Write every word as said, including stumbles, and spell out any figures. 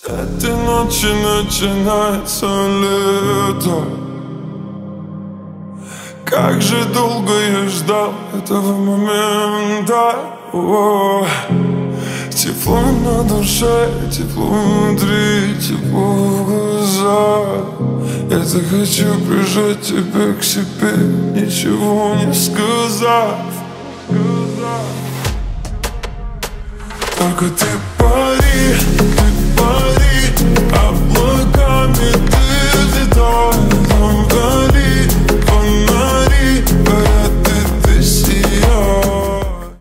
Этой ночи начинается лето. Как же долго я ждал этого момента. О, тепло на душе, тепло внутри, тепло в глазах. Я так хочу прижать тебя к себе, ничего не сказав. Только ты пари.